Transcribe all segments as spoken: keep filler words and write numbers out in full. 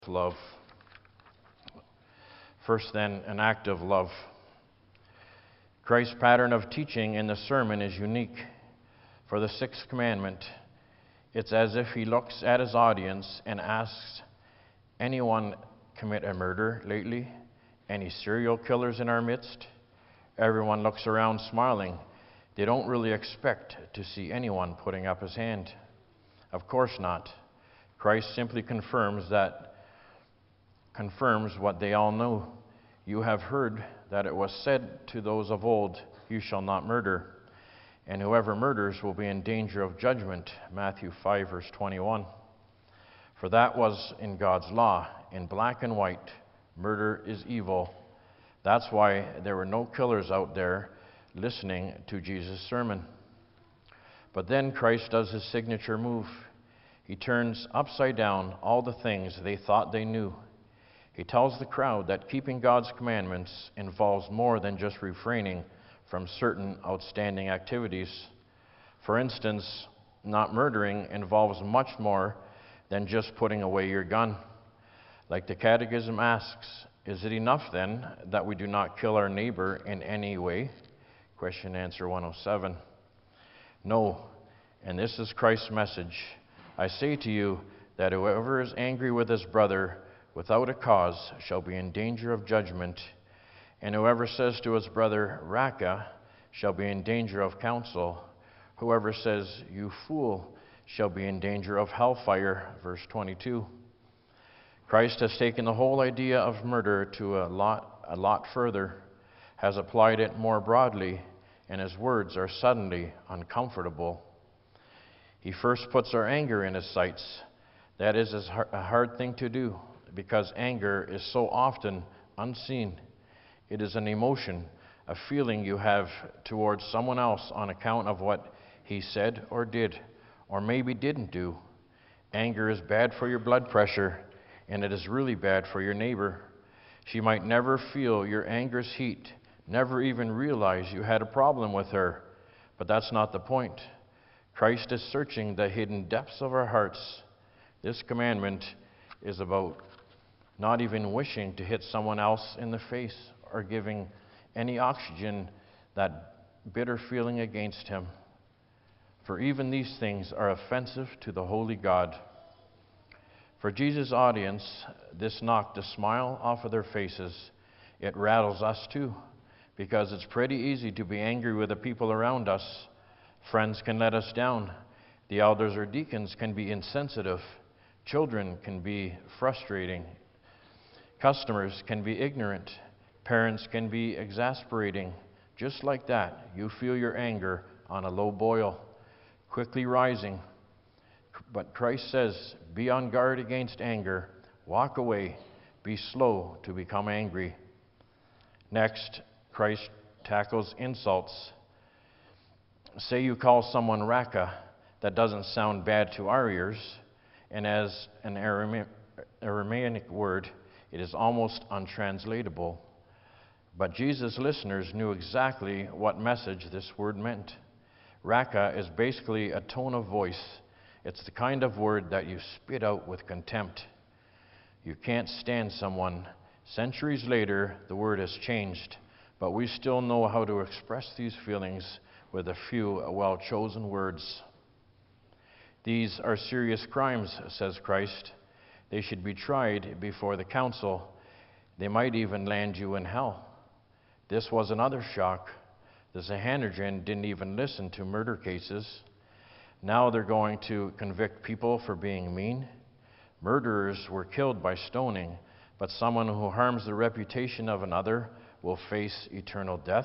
Love. First, then, an act of love. Christ's pattern of teaching in the sermon is unique. For the sixth commandment, it's as if he looks at his audience and asks, anyone commit a murder lately? Any serial killers in our midst? Everyone looks around smiling. They don't really expect to see anyone putting up his hand. Of course not. Christ simply confirms that confirms what they all know. You have heard that it was said to those of old, you shall not murder, and whoever murders will be in danger of judgment. Matthew five, verse twenty-one. For that was in God's law, in black and white. Murder is evil. That's why there were no killers out there listening to Jesus' sermon. But then Christ does his signature move. He turns upside down all the things they thought they knew. He tells the crowd that keeping God's commandments involves more than just refraining from certain outstanding activities. For instance, not murdering involves much more than just putting away your gun. Like the Catechism asks, is it enough then that we do not kill our neighbor in any way? Question answer one oh seven. No, and this is Christ's message. I say to you that whoever is angry with his brother without a cause shall be in danger of judgment, and whoever says to his brother, Raca, shall be in danger of council. Whoever says, you fool, shall be in danger of hellfire. Verse twenty-two. Christ has taken the whole idea of murder to a lot, a lot further, has applied it more broadly, and his words are suddenly uncomfortable. He first puts our anger in his sights. That is a hard thing to do, because anger is so often unseen. It is an emotion, a feeling you have towards someone else on account of what he said or did, or maybe didn't do. Anger is bad for your blood pressure, and it is really bad for your neighbor. She might never feel your anger's heat, never even realize you had a problem with her, but that's not the point. Christ is searching the hidden depths of our hearts. This commandment is about not even wishing to hit someone else in the face or giving any oxygen that bitter feeling against him. For even these things are offensive to the holy God. For Jesus' audience, this knocked the smile off of their faces. It rattles us too, because it's pretty easy to be angry with the people around us. Friends can let us down. The elders or deacons can be insensitive. Children can be frustrating. Customers can be ignorant. Parents can be exasperating. Just like that, you feel your anger on a low boil, quickly rising. But Christ says, be on guard against anger. Walk away. Be slow to become angry. Next, Christ tackles insults. Say you call someone Raca. That doesn't sound bad to our ears. And as an Aramaic word, it is almost untranslatable. But Jesus' listeners knew exactly what message this word meant. Raca is basically a tone of voice. It's the kind of word that you spit out with contempt. You can't stand someone. Centuries later, the word has changed, but we still know how to express these feelings with a few well-chosen words. These are serious crimes, says Christ. They should be tried before the council. They might even land you in hell. This was another shock. The Sanhedrin didn't even listen to murder cases. Now they're going to convict people for being mean. Murderers were killed by stoning, but someone who harms the reputation of another will face eternal death.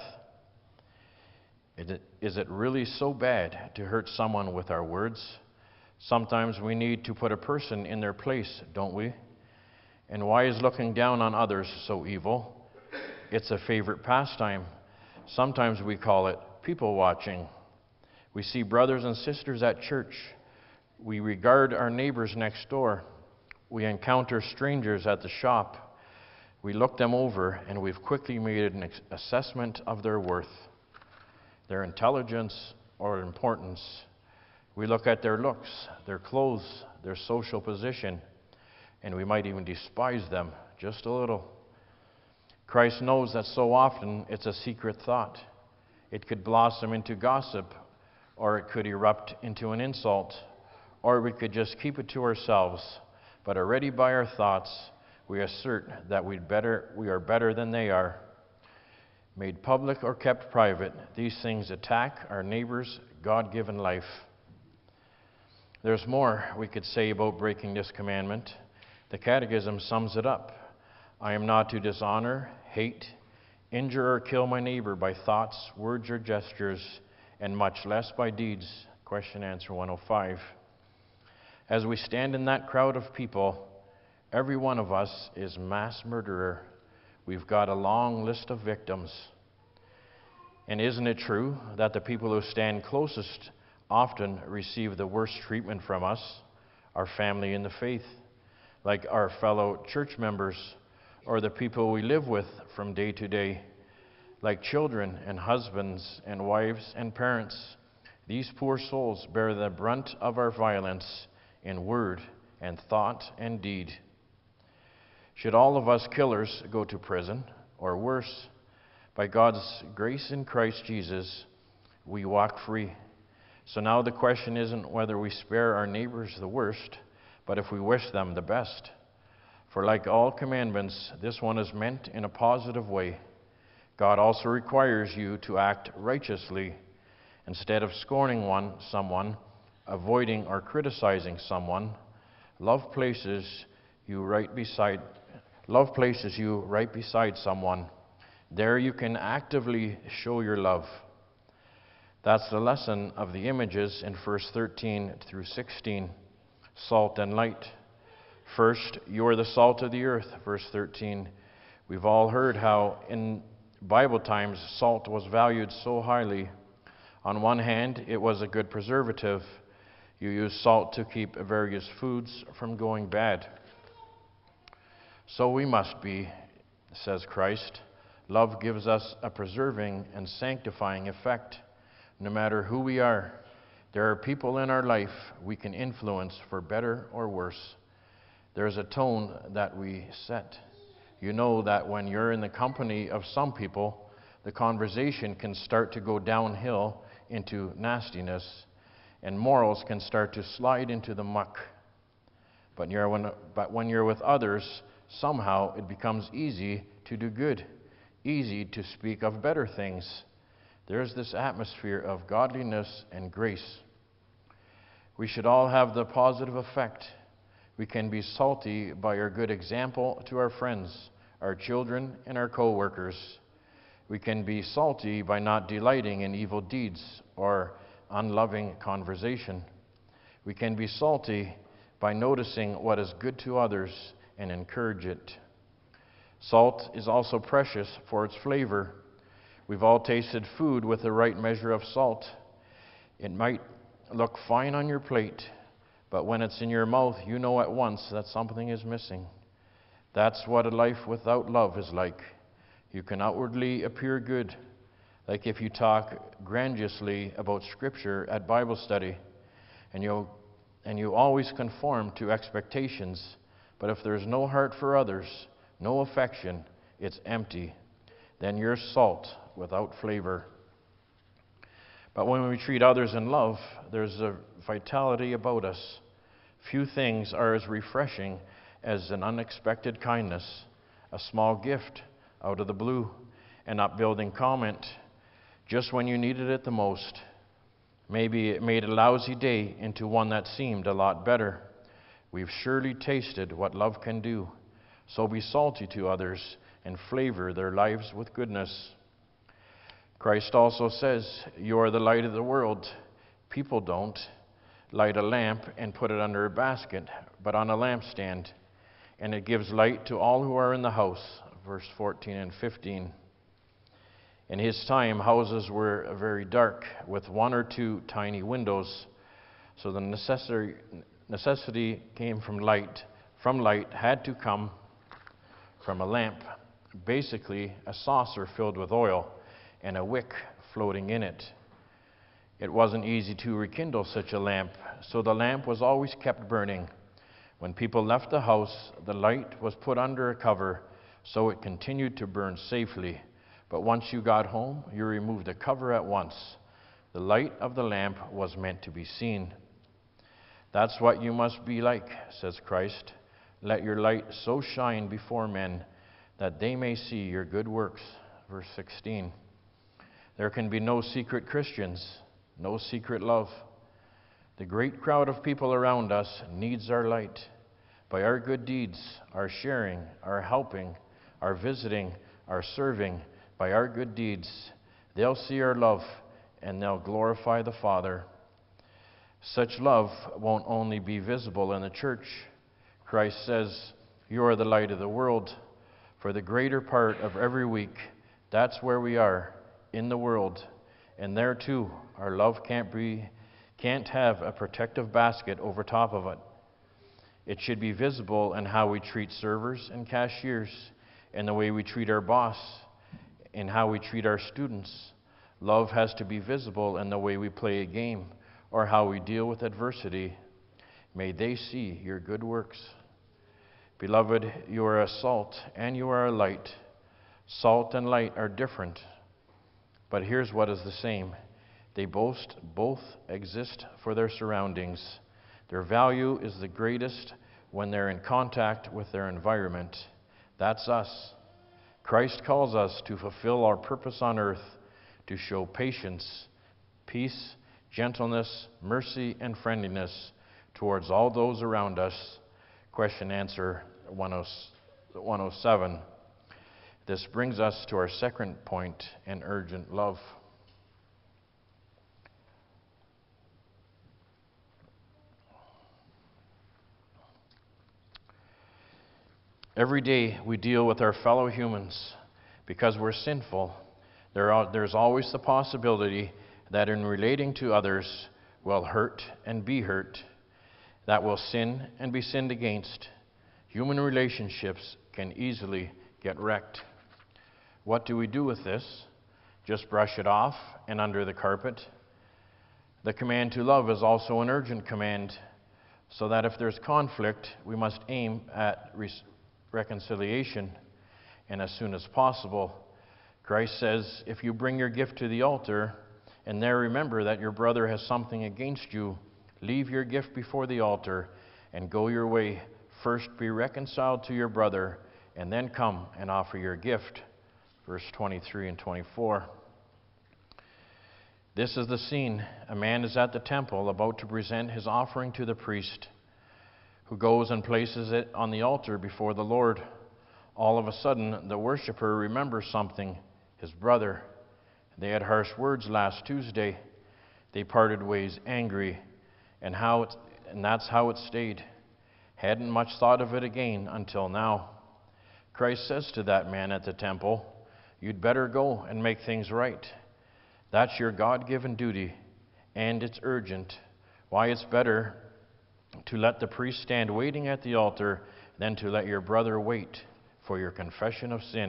Is it really so bad to hurt someone with our words? Sometimes we need to put a person in their place, don't we? And why is looking down on others so evil? It's a favorite pastime. Sometimes we call it people watching. We see brothers and sisters at church. We regard our neighbors next door. We encounter strangers at the shop. We look them over, and we've quickly made an assessment of their worth, their intelligence, or importance. We look at their looks, their clothes, their social position. and we might even despise them just a little. Christ knows that so often it's a secret thought. It could blossom into gossip, or it could erupt into an insult, or we could just keep it to ourselves. But already by our thoughts, we assert that we'd better, we are better than they are. Made public or kept private, these things attack our neighbor's God-given life. There's more we could say about breaking this commandment. The Catechism sums it up. I am not to dishonor, hate, injure, or kill my neighbor by thoughts, words, or gestures, and much less by deeds. Question answer one oh five. As we stand in that crowd of people, every one of us is mass murderer. We've got a long list of victims. And isn't it true that the people who stand closest often receive the worst treatment from us, our family in the faith, like our fellow church members, or the people we live with from day to day, like children and husbands and wives and parents? These poor souls bear the brunt of our violence in word and thought and deed. Should all of us killers go to prison, or worse, by God's grace in Christ Jesus, we walk free. So now the question isn't whether we spare our neighbors the worst, but if we wish them the best. For like all commandments, this one is meant in a positive way. God also requires you to act righteously. Instead of scorning one, someone, avoiding or criticizing someone, love places you right beside love places you right beside someone. There you can actively show your love. That's the lesson of the images in verse thirteen through sixteen. Salt and light. First, you are the salt of the earth, verse thirteen. We've all heard how in Bible times salt was valued so highly. On one hand, it was a good preservative. You use salt to keep various foods from going bad. So we must be, says Christ. Love gives us a preserving and sanctifying effect. No matter who we are, there are people in our life we can influence for better or worse. There's a tone that we set. You know that when you're in the company of some people, the conversation can start to go downhill into nastiness, and morals can start to slide into the muck. But, you're when, but when you're with others, somehow it becomes easy to do good, easy to speak of better things. There's this atmosphere of godliness and grace. We should all have the positive effect. We can be salty by our good example to our friends, our children, and our co-workers. We can be salty by not delighting in evil deeds or unloving conversation. We can be salty by noticing what is good to others and encourage it. Salt is also precious for its flavor. We've all tasted food with the right measure of salt. It might look fine on your plate, but when it's in your mouth, you know at once that something is missing. That's what a life without love is like. You can outwardly appear good, like if you talk grandiously about Scripture at Bible study, and you and you always conform to expectations. But if there's no heart for others, no affection, it's empty. Then you're salt without flavor. But when we treat others in love, there's a vitality about us. Few things are as refreshing as an unexpected kindness, a small gift out of the blue, an upbuilding comment just when you needed it the most. Maybe it made a lousy day into one that seemed a lot better. We've surely tasted what love can do. So be salty to others and flavor their lives with goodness. Christ also says, you are the light of the world. People don't light a lamp and put it under a basket, but on a lampstand, and it gives light to all who are in the house. Verse fourteen and fifteen. In his time, houses were very dark, with one or two tiny windows, so the necessary necessity came from light. From light had to come from a lamp, basically a saucer filled with oil and a wick floating in it. It wasn't easy to rekindle such a lamp, so the lamp was always kept burning. When people left the house, the light was put under a cover so it continued to burn safely. But once you got home, you removed the cover at once. The light of the lamp was meant to be seen. That's what you must be like, says Christ. Let your light so shine before men that they may see your good works. Verse sixteen. There can be no secret Christians, no secret love. The great crowd of people around us needs our light. By our good deeds, our sharing, our helping, our visiting, our serving, by our good deeds, they'll see our love and they'll glorify the Father. Such love won't only be visible in the church. Christ says, you are the light of the world. For the greater part of every week, that's where we are, in the world. And there too, our love can't be, can't have a protective basket over top of it. It should be visible in how we treat servers and cashiers, in the way we treat our boss, in how we treat our students. Love has to be visible in the way we play a game or how we deal with adversity. May they see your good works. Beloved, you are a salt and you are a light. Salt and light are different, but here's what is the same. They both, both exist for their surroundings. Their value is the greatest when they're in contact with their environment. That's us. Christ calls us to fulfill our purpose on earth, to show patience, peace, gentleness, mercy, and friendliness towards all those around us. Question answer one oh seven. This brings us to our second point, an urgent love. Every day we deal with our fellow humans because we're sinful. There are, there's always the possibility that in relating to others we'll hurt and be hurt, that we'll sin and be sinned against. Human relationships can easily get wrecked. What do we do with this? Just brush it off and under the carpet? The command to love is also an urgent command, so that if there's conflict, we must aim at re- reconciliation, and as soon as possible. Christ says, if you bring your gift to the altar, and there remember that your brother has something against you, leave your gift before the altar and go your way. First be reconciled to your brother, and then come and offer your gift. Verse twenty-three and twenty-four. This is the scene. A man is at the temple about to present his offering to the priest, who goes and places it on the altar before the Lord. All of a sudden, the worshiper remembers something, his brother. They had harsh words last Tuesday. They parted ways angry, and how it, and that's how it stayed. Hadn't much thought of it again until now. Christ says to that man at the temple, you'd better go and make things right. That's your God-given duty, and it's urgent. Why it's better to let the priest stand waiting at the altar than to let your brother wait for your confession of sin.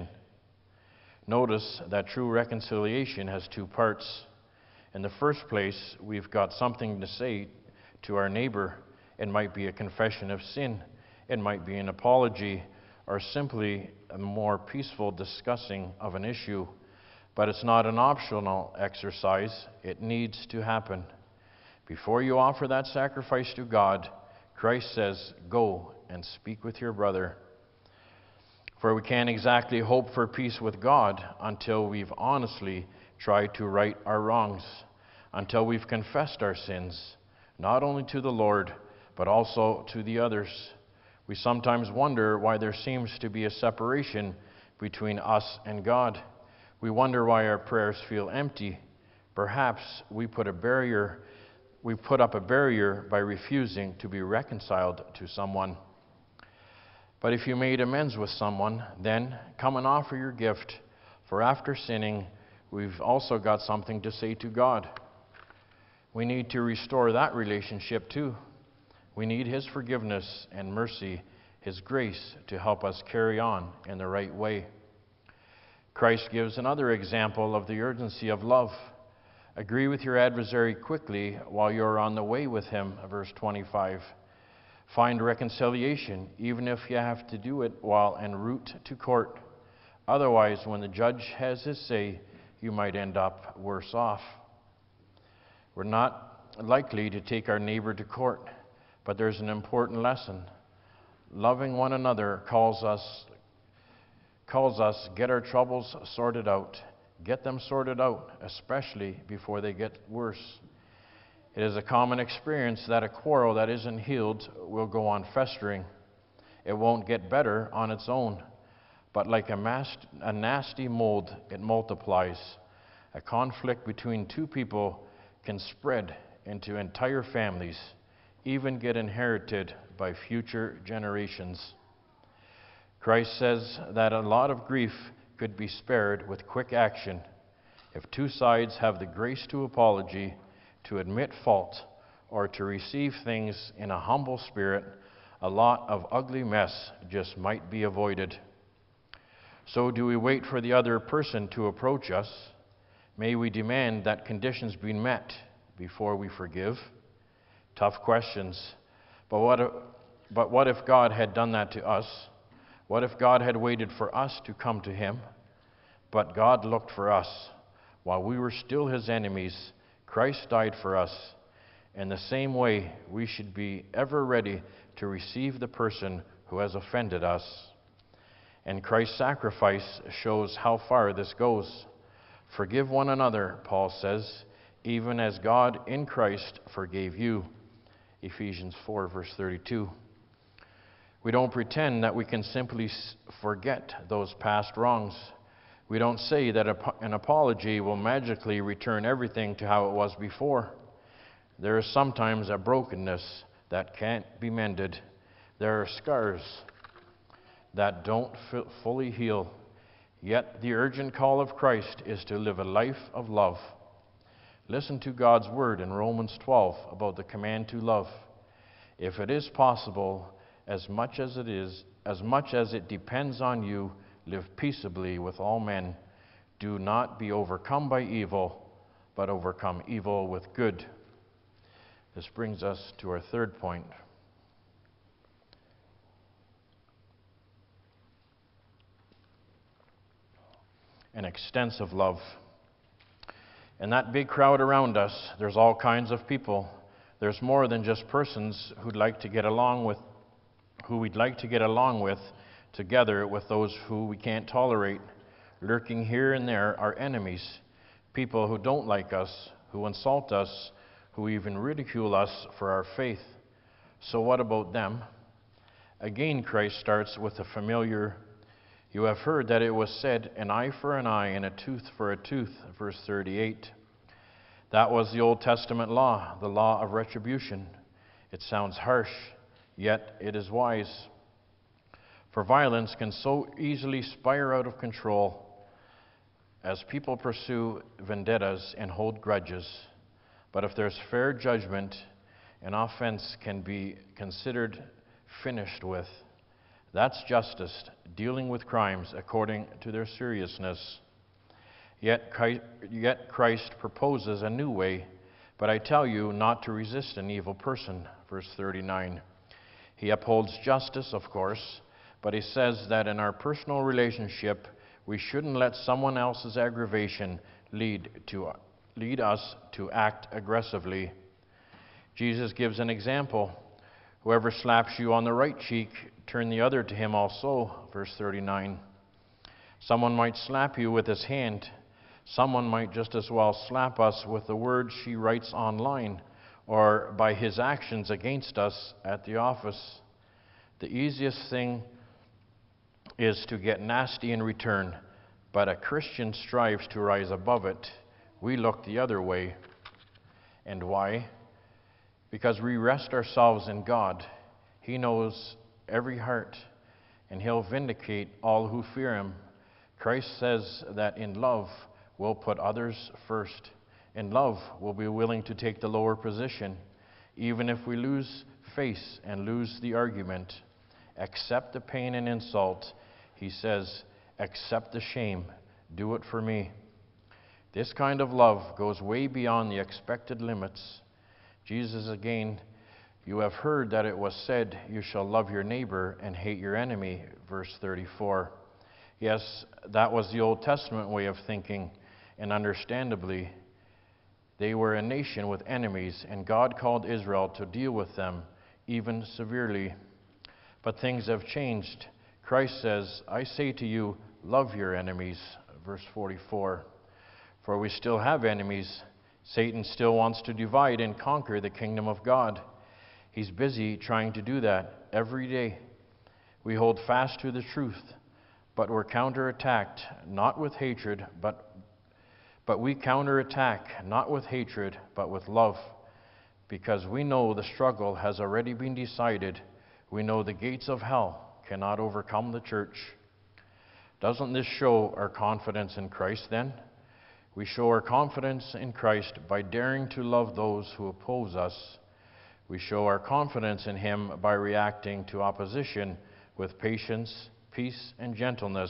Notice that true reconciliation has two parts. In the first place, we've got something to say to our neighbor. It might be a confession of sin, it might be an apology, or simply a more peaceful discussing of an issue. But it's not an optional exercise, it needs to happen. Before you offer that sacrifice to God, Christ says, go and speak with your brother. For we can't exactly hope for peace with God until we've honestly tried to right our wrongs, until we've confessed our sins, not only to the Lord, but also to the others. We sometimes wonder why there seems to be a separation between us and God. We wonder why our prayers feel empty. Perhaps we put a barrier, we put up a barrier by refusing to be reconciled to someone. But if you made amends with someone, then come and offer your gift, for after sinning, we've also got something to say to God. We need to restore that relationship too. We need His forgiveness and mercy, His grace to help us carry on in the right way. Christ gives another example of the urgency of love. Agree with your adversary quickly while you're on the way with him, verse twenty-five. Find reconciliation, even if you have to do it while en route to court. Otherwise, when the judge has his say, you might end up worse off. We're not likely to take our neighbor to court, but there's an important lesson. Loving one another calls us, calls us get our troubles sorted out. Get them sorted out, especially before they get worse. It is a common experience that a quarrel that isn't healed will go on festering. It won't get better on its own, but like a, mas- a nasty mold, it multiplies. A conflict between two people can spread into entire families, even get inherited by future generations. Christ says that a lot of grief could be spared with quick action if two sides have the grace to apology, to admit fault, or to receive things in a humble spirit. A lot of ugly mess just might be avoided. So do we wait for the other person to approach us? May we demand that conditions be met before we forgive? Tough questions. But what if, but what if God had done that to us? What if God had waited for us to come to him? But God looked for us. While we were still his enemies, Christ died for us. In the same way, we should be ever ready to receive the person who has offended us. And Christ's sacrifice shows how far this goes. Forgive one another, Paul says, even as God in Christ forgave you. Ephesians four, verse thirty-two. We don't pretend that we can simply forget those past wrongs. We don't say that an apology will magically return everything to how it was before. There is sometimes a brokenness that can't be mended. There are scars that don't fully heal. Yet the urgent call of Christ is to live a life of love. Listen to God's word in Romans twelve about the command to love. If it is possible, as much as it is, as much as it depends on you, live peaceably with all men. Do not be overcome by evil, but overcome evil with good. This brings us to our third point. An extensive love. In that big crowd around us, there's all kinds of people. There's more than just persons who'd like to get along with, who we'd like to get along with, together with those who we can't tolerate. Lurking here and there are enemies, people who don't like us, who insult us, who even ridicule us for our faith. So what about them? Again, Christ starts with a familiar, you have heard that it was said, an eye for an eye and a tooth for a tooth, verse thirty-eight. That was the Old Testament law, the law of retribution. It sounds harsh, yet it is wise. For violence can so easily spiral out of control as people pursue vendettas and hold grudges. But if there's fair judgment, an offense can be considered finished with. That's justice, dealing with crimes according to their seriousness. Yet Christ, yet Christ proposes a new way, but I tell you not to resist an evil person, verse thirty-nine. He upholds justice, of course, but he says that in our personal relationship, we shouldn't let someone else's aggravation lead to lead us to act aggressively. Jesus gives an example. Whoever slaps you on the right cheek, turn the other to him also, verse thirty-nine. Someone might slap you with his hand. Someone might just as well slap us with the words she writes online or by his actions against us at the office. The easiest thing is to get nasty in return, but a Christian strives to rise above it. We look the other way. And why? Because we rest ourselves in God. He knows every heart, and he'll vindicate all who fear him. Christ says that in love, we'll put others first. In love, we'll be willing to take the lower position, even if we lose face and lose the argument. Accept the pain and insult. He says, accept the shame. Do it for me. This kind of love goes way beyond the expected limits. Jesus again You have heard that it was said, you shall love your neighbor and hate your enemy, verse thirty-four. Yes, that was the Old Testament way of thinking, and understandably, they were a nation with enemies, and God called Israel to deal with them, even severely. But things have changed. Christ says, I say to you, love your enemies, verse forty-four. For we still have enemies. Satan still wants to divide and conquer the kingdom of God. He's busy trying to do that every day. We hold fast to the truth, but we're counterattacked, not with hatred, but, but we counterattack, not with hatred, but with love, because we know the struggle has already been decided. We know the gates of hell cannot overcome the church. Doesn't this show our confidence in Christ then? We show our confidence in Christ by daring to love those who oppose us. We show our confidence in Him by reacting to opposition with patience, peace, and gentleness.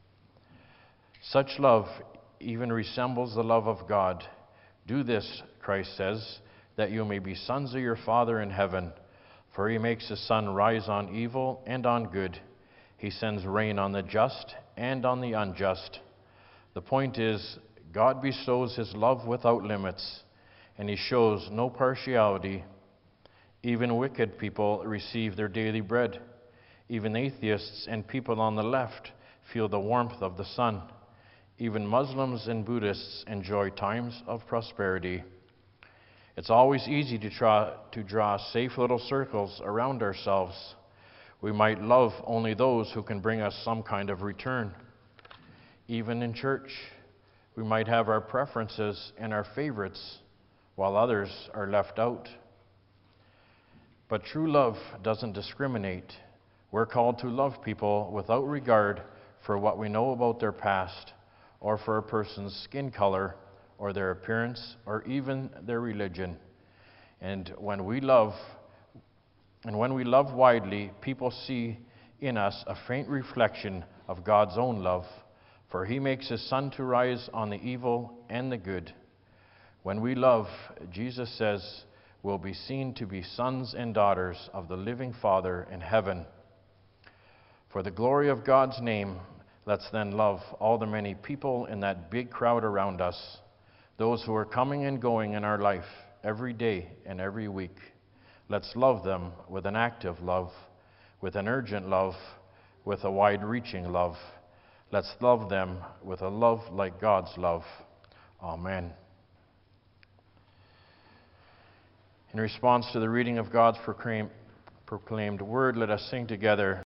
Such love even resembles the love of God. Do this, Christ says, that you may be sons of your Father in heaven. For He makes His sun rise on evil and on good. He sends rain on the just and on the unjust. The point is, God bestows His love without limits, and He shows no partiality. Even wicked people receive their daily bread. Even atheists and people on the left feel the warmth of the sun. Even Muslims and Buddhists enjoy times of prosperity. It's always easy to try to draw safe little circles around ourselves. We might love only those who can bring us some kind of return. Even in church, we might have our preferences and our favorites, while others are left out. But true love doesn't discriminate. We're called to love people without regard for what we know about their past, or for a person's skin color, or their appearance, or even their religion. And when we love, and when we love widely, people see in us a faint reflection of God's own love, for He makes His sun to rise on the evil and the good. When we love, Jesus says, we'll be seen to be sons and daughters of the living Father in heaven. For the glory of God's name, let's then love all the many people in that big crowd around us, those who are coming and going in our life every day and every week. Let's love them with an active love, with an urgent love, with a wide-reaching love. Let's love them with a love like God's love. Amen. In response to the reading of God's proclaim, proclaimed word, let us sing together